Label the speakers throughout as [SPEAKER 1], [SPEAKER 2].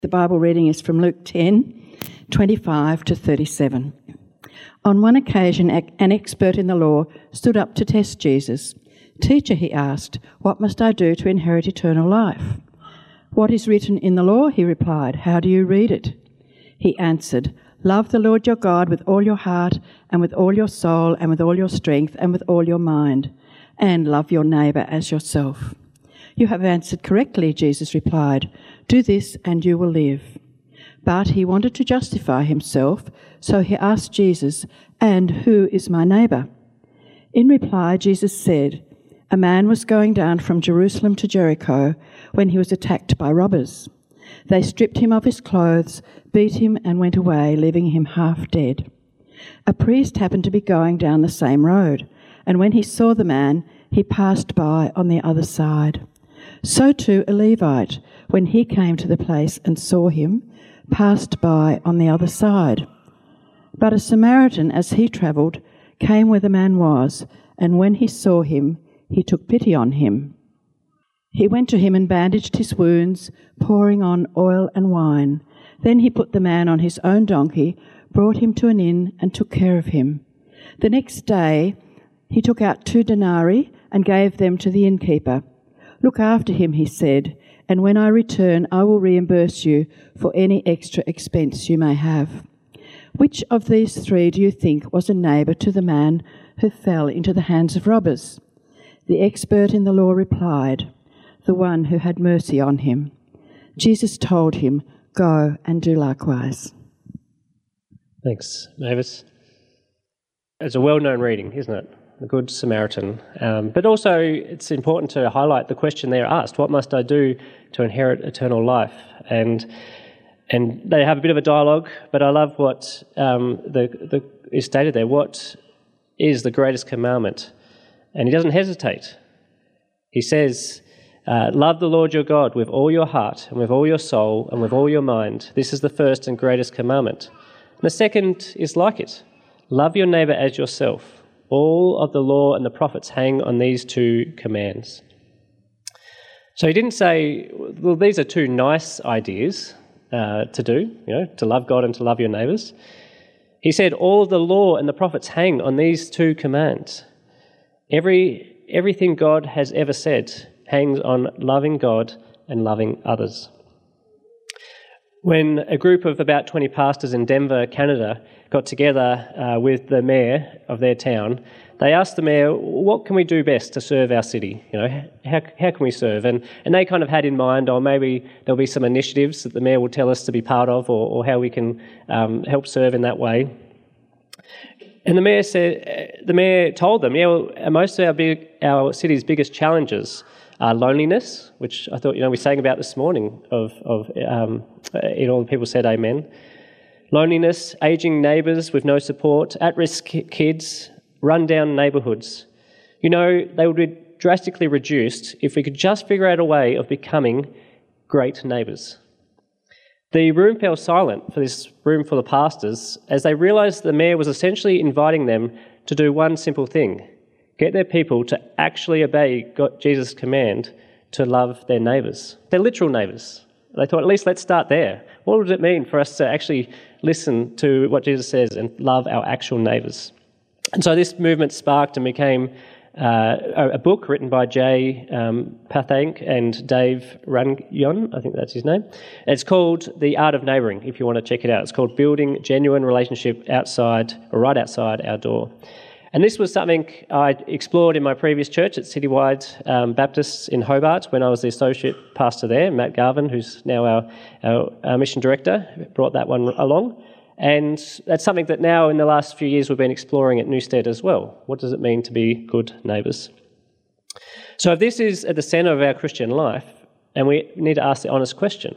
[SPEAKER 1] The Bible reading is from Luke 10:25 to 37. On one occasion, an expert in the law stood up to test Jesus. "Teacher," he asked, "what must I do to inherit eternal life?" "What is written in the law?" he replied. "How do you read it?" He answered, "Love the Lord your God with all your heart and with all your soul and with all your strength and with all your mind, and love your neighbour as yourself." "You have answered correctly," Jesus replied. "Do this and you will live." But he wanted to justify himself, so he asked Jesus, "And who is my neighbour?" In reply, Jesus said, "A man was going down from Jerusalem to Jericho when he was attacked by robbers. They stripped him of his clothes, beat him and went away, leaving him half dead. A priest happened to be going down the same road, and when he saw the man, he passed by on the other side. So too a Levite, when he came to the place and saw him, passed by on the other side. But a Samaritan, as he travelled, came where the man was, and when he saw him, he took pity on him. He went to him and bandaged his wounds, pouring on oil and wine. Then he put the man on his own donkey, brought him to an inn, and took care of him. The next day he took out 2 denarii and gave them to the innkeeper. 'Look after him,' he said, 'and when I return I will reimburse you for any extra expense you may have.' Which of these 3 do you think was a neighbour to the man who fell into the hands of robbers?" The expert in the law replied, "The one who had mercy on him." Jesus told him, "Go and do likewise."
[SPEAKER 2] Thanks, Mavis. It's a well-known reading, isn't it? The Good Samaritan. But also it's important to highlight the question they're asked, what must I do to inherit eternal life? And they have a bit of a dialogue, but I love what is stated there. What is the greatest commandment? And he doesn't hesitate. He says, love the Lord your God with all your heart and with all your soul and with all your mind. This is the first and greatest commandment. And the second is like it. Love your neighbour as yourself. All of the law and the prophets hang on these 2 commands. So he didn't say, well, these are 2 nice ideas to do, to love God and to love your neighbours. He said all of the law and the prophets hang on these 2 commands. Everything God has ever said hangs on loving God and loving others. When a group of about 20 pastors in Denver, Canada, got together with the mayor of their town, they asked the mayor, what can we do best to serve our city? How can we serve? And they kind of had in mind, maybe there'll be some initiatives that the mayor will tell us to be part of, or how we can help serve in that way. And the mayor told them, most of our city's biggest challenges are loneliness, which I thought, we sang about this morning of all the people said amen. Loneliness, ageing neighbours with no support, at-risk kids, run-down neighbourhoods. They would be drastically reduced if we could just figure out a way of becoming great neighbours. The room fell silent for this room full of pastors as they realised the mayor was essentially inviting them to do one simple thing: get their people to actually obey Jesus' command to love their neighbours, their literal neighbours. They thought, at least let's start there. What would it mean for us to actually listen to what Jesus says and love our actual neighbours? And so this movement sparked and became a book written by Jay Pathank and Dave Runyon, I think that's his name. It's called The Art of Neighbouring, if you want to check it out. It's called Building Genuine Relationship Outside, or Right Outside Our Door. And this was something I explored in my previous church at Citywide Baptists in Hobart when I was the associate pastor there. Matt Garvin, who's now our mission director, brought that one along. And that's something that now in the last few years we've been exploring at Newstead as well. What does it mean to be good neighbours? So if this is at the centre of our Christian life, and we need to ask the honest question,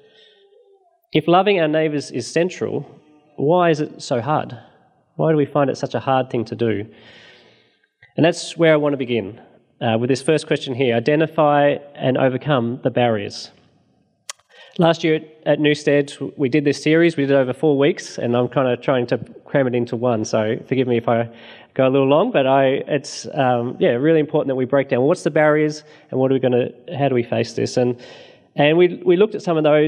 [SPEAKER 2] if loving our neighbours is central, why is it so hard? Why do we find it such a hard thing to do? And that's where I want to begin, with this first question here: identify and overcome the barriers. Last year at Newstead, we did this series. We did it over 4 weeks, and I'm kind of trying to cram it into one, so forgive me if I go a little long, but it's really important that we break down what's the barriers and how do we face this. And we looked at some of those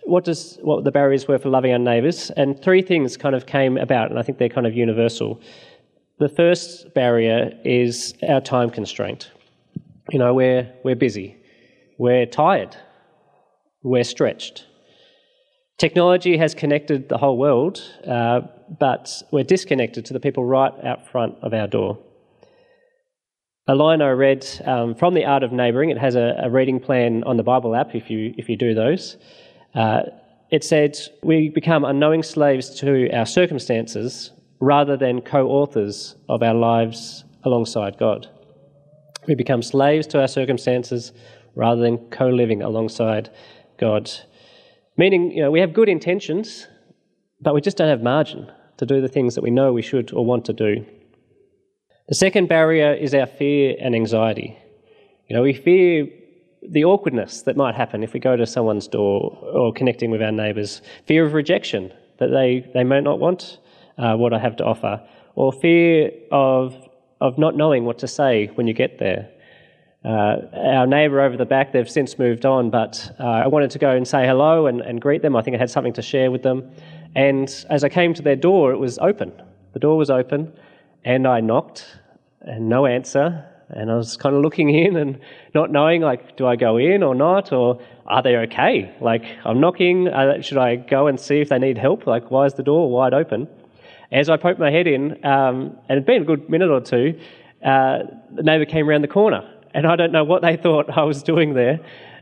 [SPEAKER 2] what the barriers were for loving our neighbours, and three things kind of came about, and I think they're kind of universal. The first barrier is our time constraint. You know, we're busy, we're tired, we're stretched. Technology has connected the whole world, but we're disconnected to the people right out front of our door. A line I read from The Art of Neighbouring, it has a reading plan on the Bible app if you do those. It said, we become unknowing slaves to our circumstances rather than co-authors of our lives alongside God. We become slaves to our circumstances rather than co-living alongside God. Meaning, you know, we have good intentions, but we just don't have margin to do the things that we know we should or want to do. The second barrier is our fear and anxiety. You know, we fear the awkwardness that might happen if we go to someone's door or connecting with our neighbours. Fear of rejection, that they may not want what I have to offer. Or fear of not knowing what to say when you get there. Our neighbour over the back, they've since moved on, but I wanted to go and say hello and greet them. I think I had something to share with them. And as I came to their door, it was open. The door was open, and I knocked, and no answer. And I was kind of looking in and not knowing, like, do I go in or not? Or are they okay? Like, I'm knocking. Should I go and see if they need help? Like, why is the door wide open? As I poked my head in, and it'd been a good minute or two, the neighbour came around the corner. And I don't know what they thought I was doing there,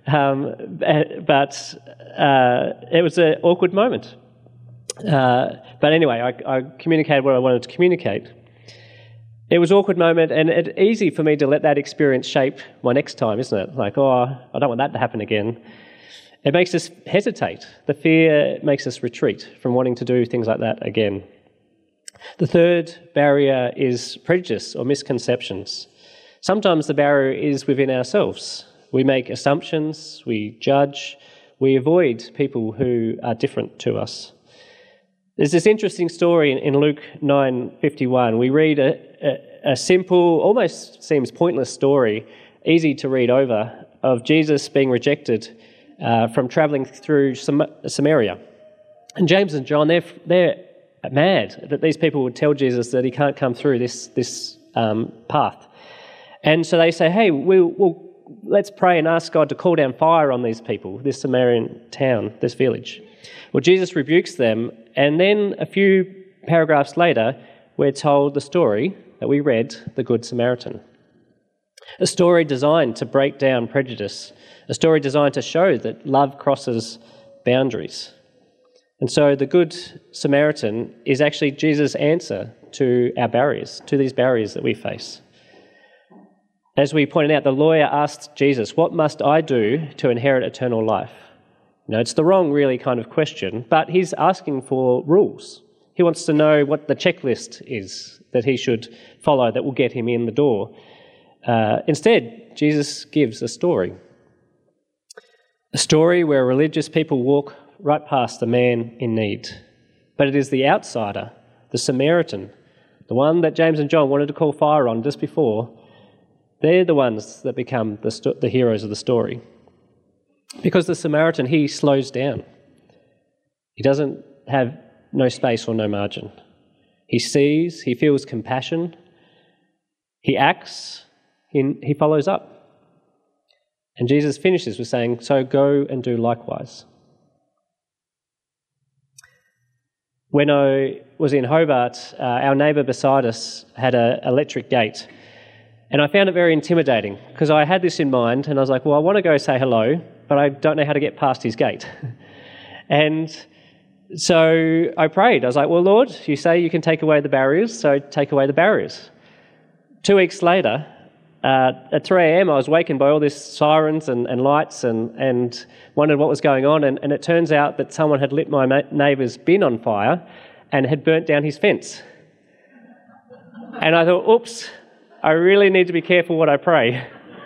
[SPEAKER 2] but it was an awkward moment. But anyway, I communicated what I wanted to communicate. It was an awkward moment, and it's easy for me to let that experience shape my next time, isn't it? Like, oh, I don't want that to happen again. It makes us hesitate. The fear makes us retreat from wanting to do things like that again. The third barrier is prejudice or misconceptions. Sometimes the barrier is within ourselves. We make assumptions, we judge, we avoid people who are different to us. There's this interesting story in Luke 9:51. We read a simple, almost seems pointless story, easy to read over, of Jesus being rejected from travelling through Samaria. And James and John, they're mad that these people would tell Jesus that he can't come through this path. And so they say, hey, let's pray and ask God to call down fire on these people, this Samaritan town, this village. Well, Jesus rebukes them, and then a few paragraphs later, we're told the story that we read, the Good Samaritan. A story designed to break down prejudice, a story designed to show that love crosses boundaries. And so the Good Samaritan is actually Jesus' answer to our barriers, to these barriers that we face. As we pointed out, the lawyer asked Jesus, what must I do to inherit eternal life? You know, it's the wrong really kind of question, but he's asking for rules. He wants to know what the checklist is that he should follow that will get him in the door. Instead, Jesus gives a story where religious people walk right past the man in need. But it is the outsider, the Samaritan, the one that James and John wanted to call fire on just before. They're the ones that become the heroes of the story. Because the Samaritan, he slows down. He doesn't have no space or no margin. He sees, he feels compassion, he acts, he follows up. And Jesus finishes with saying, so go and do likewise. When I was in Hobart, our neighbour beside us had an electric gate. And I found it very intimidating because I had this in mind and I was like, well, I want to go say hello, but I don't know how to get past his gate. And so I prayed. I was like, well, Lord, you say you can take away the barriers, so take away the barriers. 2 weeks later, at 3 a.m, I was wakened by all these sirens and lights and wondered what was going on. And it turns out that someone had lit my neighbour's bin on fire and had burnt down his fence. And I thought, oops, I really need to be careful what I pray.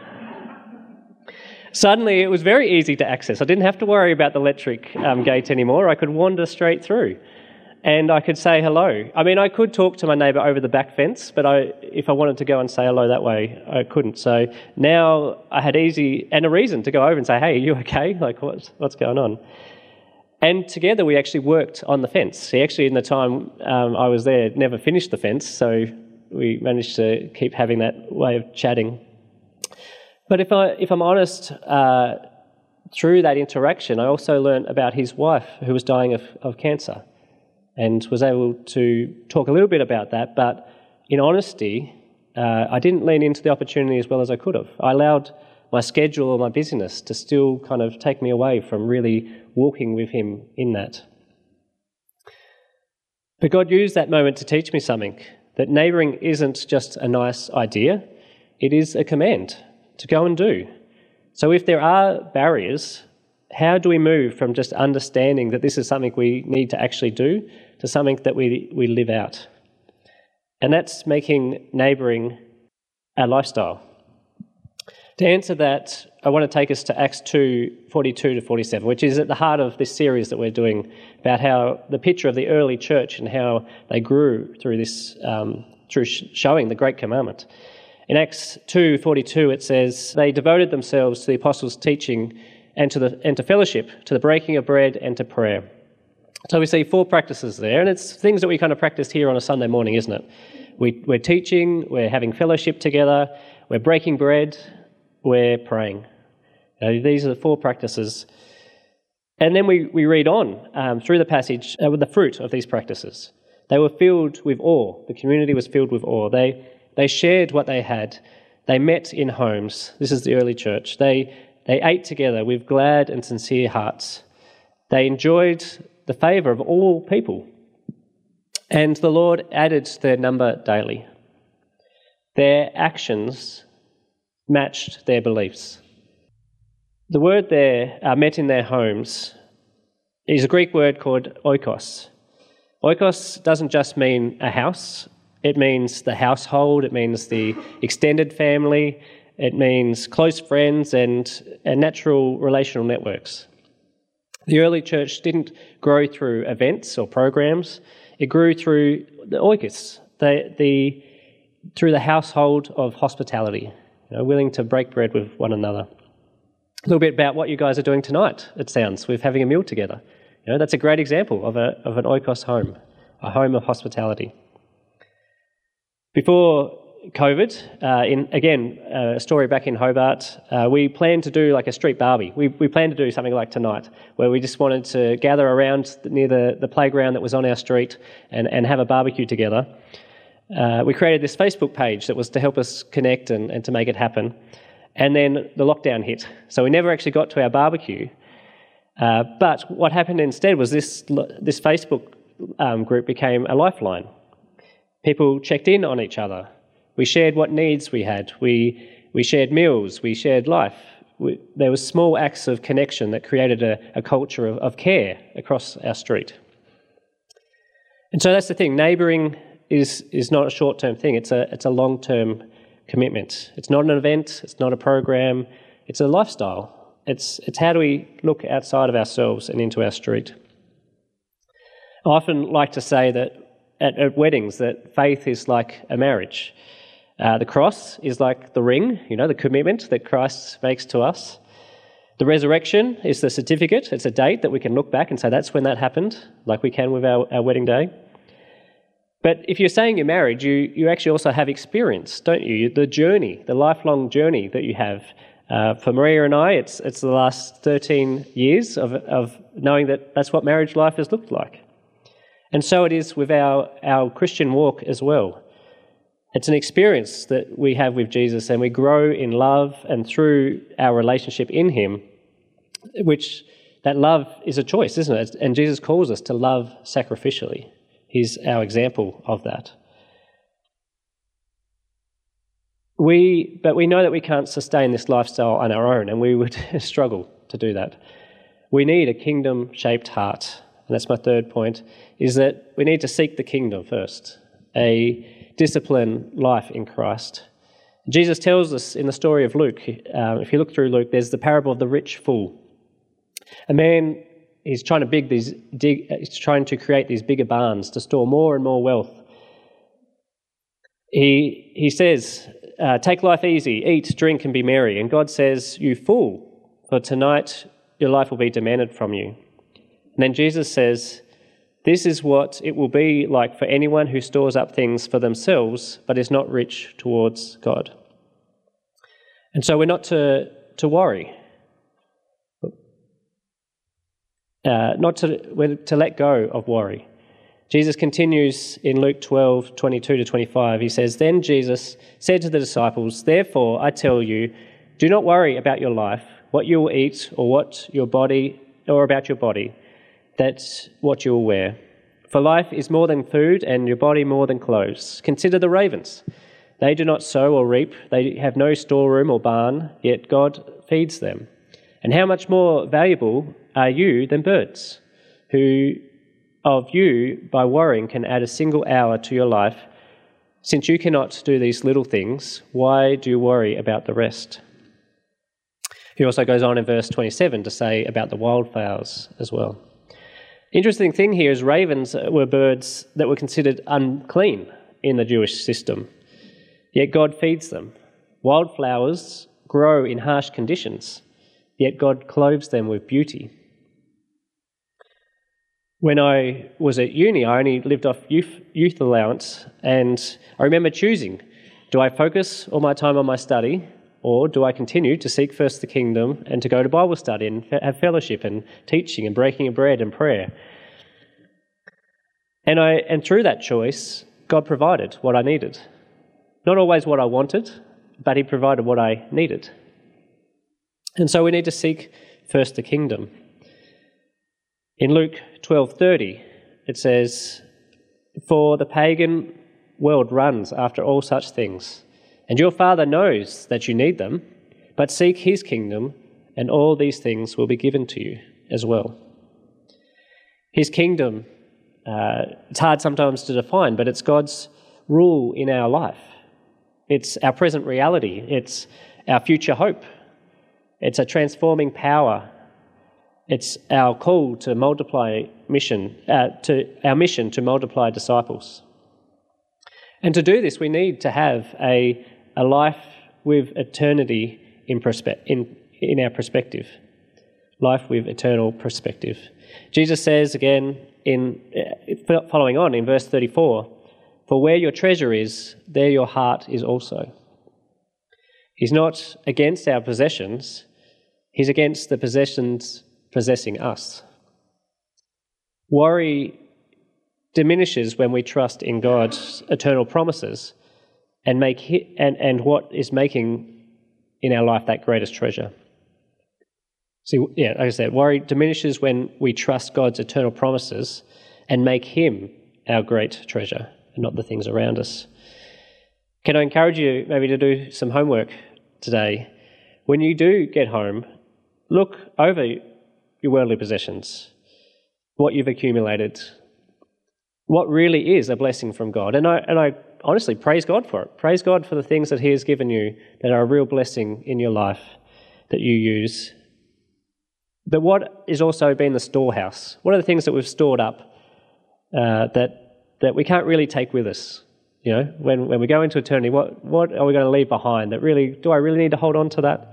[SPEAKER 2] Suddenly, it was very easy to access. I didn't have to worry about the electric gate anymore. I could wander straight through and I could say hello. I mean, I could talk to my neighbour over the back fence, but if I wanted to go and say hello that way, I couldn't. So now I had a reason to go over and say, hey, are you okay? Like, what's going on? And together we actually worked on the fence. He actually, in the time I was there, never finished the fence, so we managed to keep having that way of chatting. But if I'm honest, through that interaction, I also learned about his wife, who was dying of cancer, and was able to talk a little bit about that. But in honesty, I didn't lean into the opportunity as well as I could have. I allowed my schedule or my busyness to still kind of take me away from really walking with him in that. But God used that moment to teach me something, that neighbouring isn't just a nice idea, it is a command to go and do. So if there are barriers, how do we move from just understanding that this is something we need to actually do to something that we live out? And that's making neighbouring a lifestyle. To answer that, I want to take us to Acts 2:42 to 47, which is at the heart of this series that we're doing about how the picture of the early church and how they grew through this, through showing the Great Commandment. In Acts 2:42, it says, "They devoted themselves to the apostles' teaching and to fellowship, to the breaking of bread and to prayer." So we see 4 practices there, and it's things that we kind of practice here on a Sunday morning, isn't it? We're teaching, we're having fellowship together, we're breaking bread, we're praying. These are the 4 practices. And then we read on through the passage with the fruit of these practices. They were filled with awe. The community was filled with awe. They shared what they had. They met in homes. This is the early church. They ate together with glad and sincere hearts. They enjoyed the favour of all people. And the Lord added to their number daily. Their actions matched their beliefs. The word there, met in their homes, is a Greek word called oikos. Oikos doesn't just mean a house. It means the household. It means the extended family. It means close friends and natural relational networks. The early church didn't grow through events or programs. It grew through the oikos, through the household of hospitality, willing to break bread with one another. A little bit about what you guys are doing tonight, it sounds, with having a meal together. That's a great example of an oikos home, a home of hospitality. Before COVID, a story back in Hobart, we planned to do like a street barbie. We planned to do something like tonight, where we just wanted to gather around near the playground that was on our street and have a barbecue together. We created this Facebook page that was to help us connect and to make it happen. And then the lockdown hit. So we never actually got to our barbecue. But what happened instead was this Facebook group became a lifeline. People checked in on each other. We shared what needs we had. We shared meals. We shared life. There were small acts of connection that created a culture of care across our street. And so that's the thing. Neighbouring is not a short-term thing. It's a long-term commitment. It's not an event. It's not a program. It's a lifestyle. It's how do we look outside of ourselves and into our street. I often like to say that at weddings that faith is like a marriage. The cross is like the ring, the commitment that Christ makes to us. The resurrection is the certificate. It's a date that we can look back and say that's when that happened, like we can with our wedding day. But if you're saying you're married, you actually also have experience, don't you? The journey, the lifelong journey that you have. For Maria and I, it's the last 13 years of knowing that that's what marriage life has looked like. And so it is with our Christian walk as well. It's an experience that we have with Jesus, and we grow in love and through our relationship in him, which that love is a choice, isn't it? And Jesus calls us to love sacrificially. He's our example of that. But we know that we can't sustain this lifestyle on our own, and we would struggle to do that. We need a kingdom-shaped heart. And that's my third point, is that we need to seek the kingdom first, a disciplined life in Christ. Jesus tells us in the story of Luke, if you look through Luke, there's the parable of the rich fool. A man is trying to create these bigger barns to store more and more wealth. He says, take life easy, eat, drink, and be merry. And God says, you fool, for tonight your life will be demanded from you. And then Jesus says, "This is what it will be like for anyone who stores up things for themselves but is not rich towards God." And so we're not to worry. We're to let go of worry. Jesus continues in Luke 12:22-25. He says, "Then Jesus said to the disciples, 'Therefore I tell you, do not worry about your life, what you will eat, or about your body, that's what you will wear. For life is more than food, and your body more than clothes. Consider the ravens. They do not sow or reap, they have no storeroom or barn, yet God feeds them. And how much more valuable are you than birds? Who of you, by worrying, can add a single hour to your life? Since you cannot do these little things, why do you worry about the rest?'" He also goes on in verse 27 to say about the wildflowers as well. Interesting thing here is ravens were birds that were considered unclean in the Jewish system, yet God feeds them. Wildflowers grow in harsh conditions, yet God clothes them with beauty. When I was at uni, I only lived off youth allowance, and I remember choosing, do I focus all my time on my study, or do I continue to seek first the kingdom and to go to Bible study and have fellowship and teaching and breaking of bread and prayer? And through that choice, God provided what I needed. Not always what I wanted, but he provided what I needed. And so we need to seek first the kingdom. In Luke 12:30, it says, "For the pagan world runs after all such things, and your Father knows that you need them, but seek his kingdom, and all these things will be given to you as well." His kingdom, it's hard sometimes to define, but it's God's rule in our life. It's our present reality. It's our future hope. It's a transforming power. It's our call to multiply mission, our mission to multiply disciples. And to do this, we need to have a life with eternity in our perspective. Life with eternal perspective. Jesus says again, following on in verse 34, "For where your treasure is, there your heart is also." He's not against our possessions, he's against the possessions possessing us. Worry diminishes when we trust in God's eternal promises and what is making in our life that greatest treasure. See, like I said, worry diminishes when we trust God's eternal promises and make him our great treasure and not the things around us. Can I encourage you maybe to do some homework today? When you do get home, look over your worldly possessions, what you've accumulated, what really is a blessing from God. And I honestly praise God for it. Praise God for the things that he has given you that are a real blessing in your life that you use. But what is also been the storehouse? What are the things that we've stored up that we can't really take with us? You know, when we go into eternity, what are we going to leave behind? Do I really need to hold on to that?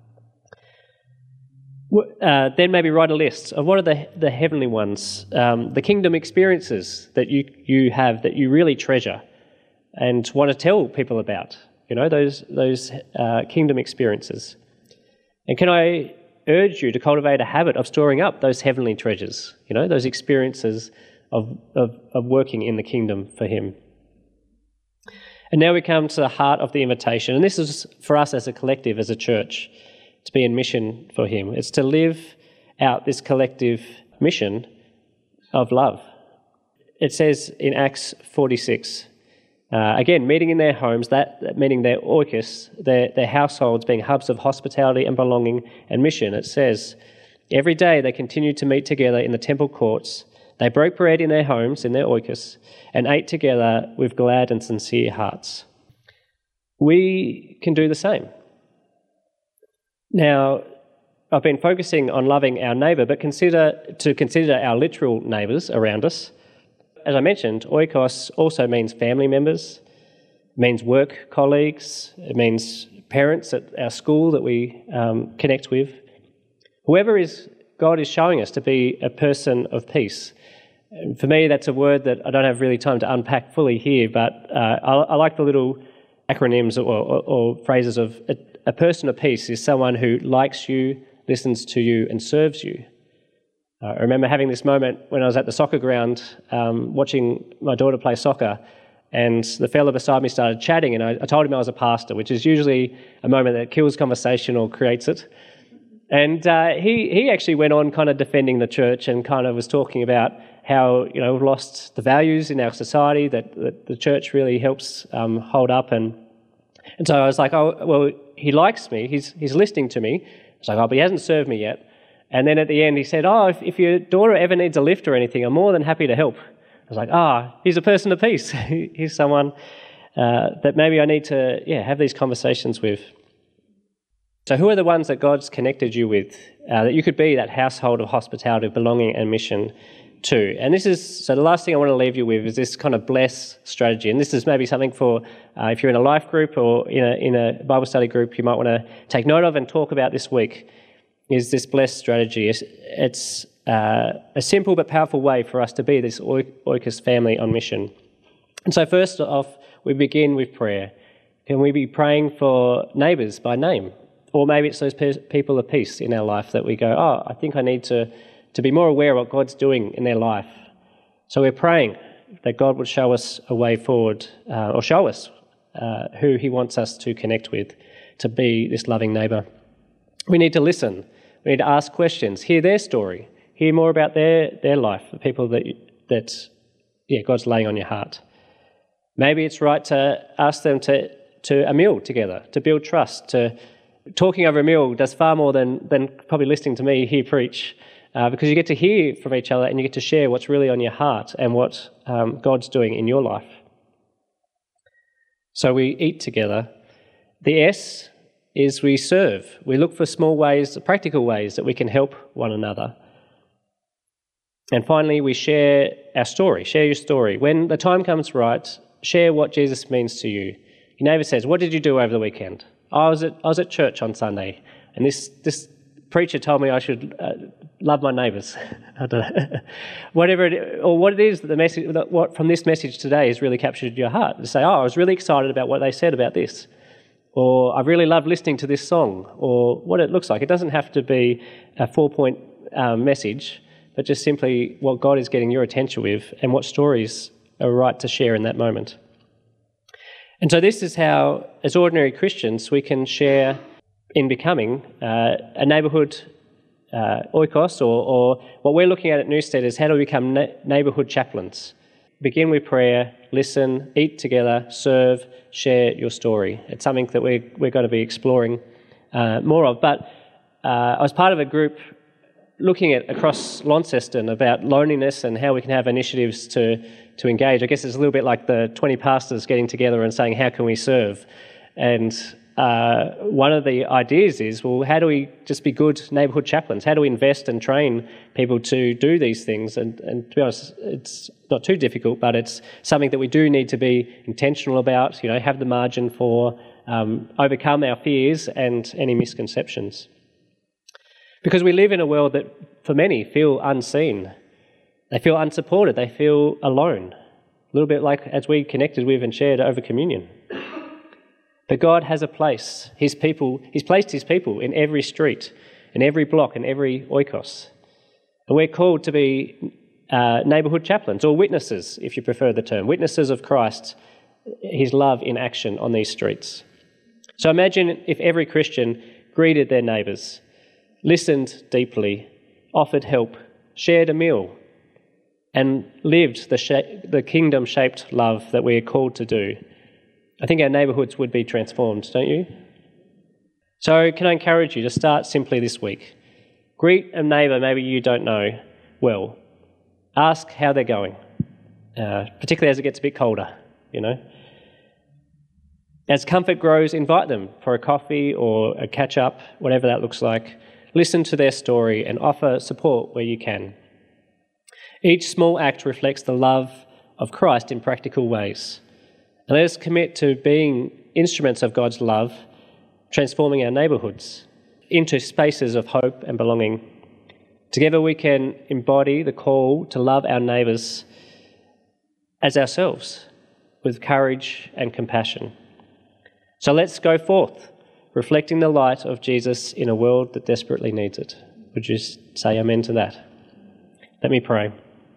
[SPEAKER 2] Then maybe write a list of what are the heavenly ones, the kingdom experiences that you have that you really treasure and want to tell people about. You know, those kingdom experiences. And can I urge you to cultivate a habit of storing up those heavenly treasures? You know, those experiences of working in the kingdom for him. And now we come to the heart of the invitation, and this is for us as a collective, as a church, to be in mission for him. It's to live out this collective mission of love. It says in Acts 46, again, meeting in their homes, that meaning their oikos, their households being hubs of hospitality and belonging and mission. It says, every day they continued to meet together in the temple courts. They broke bread in their homes, in their oikos, and ate together with glad and sincere hearts. We can do the same. Now, I've been focusing on loving our neighbour, but consider our literal neighbours around us. As I mentioned, oikos also means family members, it means work colleagues, it means parents at our school that we connect with. Whoever is God is showing us to be a person of peace. And for me, that's a word that I don't have really time to unpack fully here, but I like the little acronyms or phrases of a person of peace is someone who likes you, listens to you, and serves you. I remember having this moment when I was at the soccer ground watching my daughter play soccer, and the fella beside me started chatting, and I told him I was a pastor, which is usually a moment that kills conversation or creates it. And he actually went on kind of defending the church and kind of was talking about how, we've lost the values in our society that the church really helps hold up. And so I was like, oh, well, he likes me, he's listening to me. I was like, oh, but he hasn't served me yet. And then at the end he said, oh, if your daughter ever needs a lift or anything, I'm more than happy to help. I was like, he's a person of peace. He's someone that maybe I need to have these conversations with. So who are the ones that God's connected you with, that you could be that household of hospitality, belonging and mission to? And so the last thing I want to leave you with is this kind of bless strategy. And this is maybe something for if you're in a life group or in a Bible study group, you might want to take note of and talk about this week, is this bless strategy. It's a simple but powerful way for us to be this Oikos family on mission. And so first off, we begin with prayer. Can we be praying for neighbours by name? Or maybe it's those people of peace in our life that we go, I think I need to be more aware of what God's doing in their life. So we're praying that God would show us a way forward, or show us who he wants us to connect with, to be this loving neighbour. We need to listen. We need to ask questions, hear their story, hear more about their life, the people that God's laying on your heart. Maybe it's right to ask them to a meal together, to build trust. Talking over a meal does far more than probably listening to me here preach, because you get to hear from each other and you get to share what's really on your heart and what God's doing in your life. So we eat together. The S is we serve. We look for small ways, practical ways that we can help one another. And finally, we share our story. Share your story. When the time comes right, share what Jesus means to you. Your neighbour says, what did you do over the weekend? I was at church on Sunday, and this preacher told me I should love my neighbours. I don't know. What it is that the message, what from this message today has really captured your heart. To say, I was really excited about what they said about this, or I really loved listening to this song, or what it looks like. It doesn't have to be a 4-point message, but just simply what God is getting your attention with and what stories are right to share in that moment. And so this is how, as ordinary Christians, we can share in becoming a neighbourhood oikos, or what we're looking at Newstead is how do we become neighbourhood chaplains. Begin with prayer, listen, eat together, serve, share your story. It's something that we're going to be exploring more of. But I was part of a group looking at across Launceston about loneliness and how we can have initiatives to engage. I guess it's a little bit like the 20 pastors getting together and saying, how can we serve? And one of the ideas is, well, how do we just be good neighbourhood chaplains? How do we invest and train people to do these things? And to be honest, it's not too difficult, but it's something that we do need to be intentional about, have the margin for, overcome our fears and any misconceptions. Because we live in a world that, for many, feel unseen. They feel unsupported. They feel alone. A little bit like as we connected with and shared over communion. But God has a place. He's placed his people in every street, in every block, in every oikos. And we're called to be neighbourhood chaplains, or witnesses, if you prefer the term, witnesses of Christ, his love in action on these streets. So imagine if every Christian greeted their neighbours, listened deeply, offered help, shared a meal, and lived the kingdom-shaped love that we are called to do. I think our neighbourhoods would be transformed, don't you? So can I encourage you to start simply this week? Greet a neighbour maybe you don't know well. Ask how they're going, particularly as it gets a bit colder, As comfort grows, invite them for a coffee or a catch-up, whatever that looks like. Listen to their story and offer support where you can. Each small act reflects the love of Christ in practical ways. And let us commit to being instruments of God's love, transforming our neighbourhoods into spaces of hope and belonging, Together we can embody the call to love our neighbours as ourselves, with courage and compassion. So let's go forth, reflecting the light of Jesus in a world that desperately needs it. Would you say amen to that? Let me pray.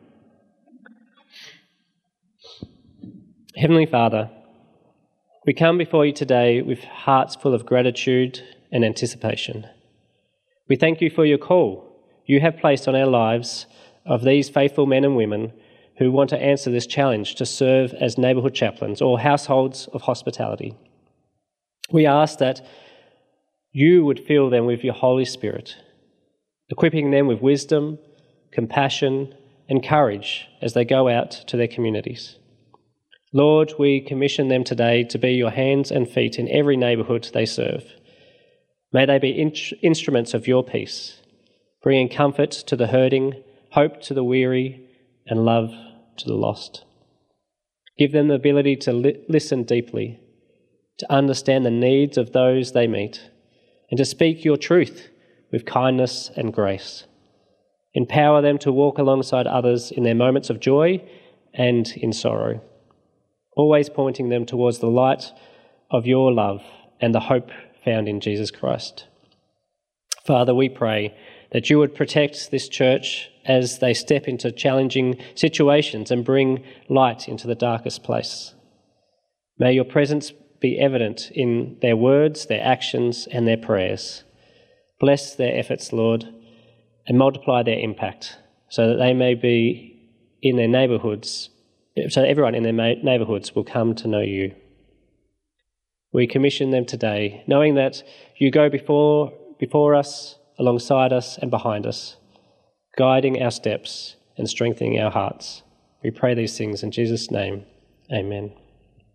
[SPEAKER 2] Heavenly Father, we come before you today with hearts full of gratitude and anticipation. We thank you for your call you have placed on our lives of these faithful men and women who want to answer this challenge to serve as neighbourhood chaplains or households of hospitality. We ask that you would fill them with your Holy Spirit, equipping them with wisdom, compassion, and courage as they go out to their communities. Lord, we commission them today to be your hands and feet in every neighbourhood they serve. May they be instruments of your peace, bringing comfort to the hurting, hope to the weary, and love to the lost. Give them the ability to listen deeply, to understand the needs of those they meet, and to speak your truth with kindness and grace. Empower them to walk alongside others in their moments of joy and in sorrow, always pointing them towards the light of your love and the hope found in Jesus Christ. Father, we pray that you would protect this church as they step into challenging situations and bring light into the darkest place. May your presence be evident in their words, their actions, and their prayers. Bless their efforts, Lord, and multiply their impact so that they may be in their neighbourhoods, so that everyone in their neighbourhoods will come to know you. We commission them today, knowing that you go before us, alongside us and behind us, guiding our steps and strengthening our hearts. We pray these things in Jesus' name. Amen.